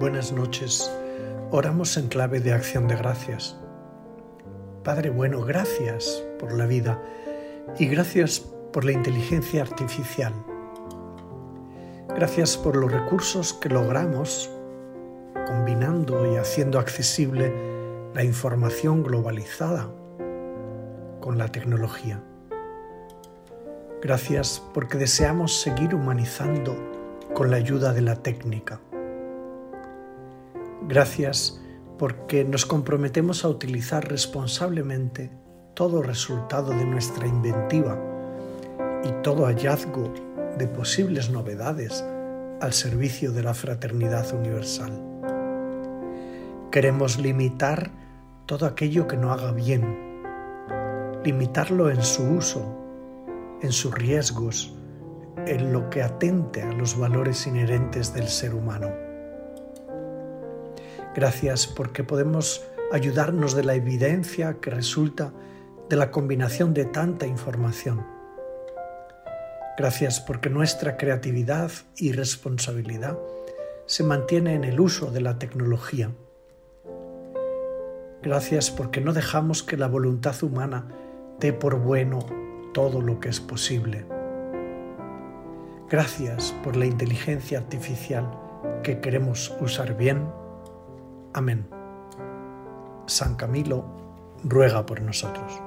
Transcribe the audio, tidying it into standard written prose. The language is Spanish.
buenas noches. Oramos en clave de acción de gracias. Padre bueno, gracias por la vida y gracias por la inteligencia artificial. Gracias por los recursos que logramos combinando y haciendo accesible la información globalizada con la tecnología. Gracias porque deseamos seguir humanizando con la ayuda de la técnica. Gracias porque nos comprometemos a utilizar responsablemente todo resultado de nuestra inventiva y todo hallazgo de posibles novedades al servicio de la fraternidad universal. Queremos limitar todo aquello que no haga bien, limitarlo en su uso, en sus riesgos, en lo que atente a los valores inherentes del ser humano. Gracias porque podemos ayudarnos de la evidencia que resulta de la combinación de tanta información. Gracias porque nuestra creatividad y responsabilidad se mantiene en el uso de la tecnología. Gracias porque no dejamos que la voluntad humana dé por bueno todo lo que es posible. Gracias por la inteligencia artificial que queremos usar bien. Amén. San Camilo ruega por nosotros.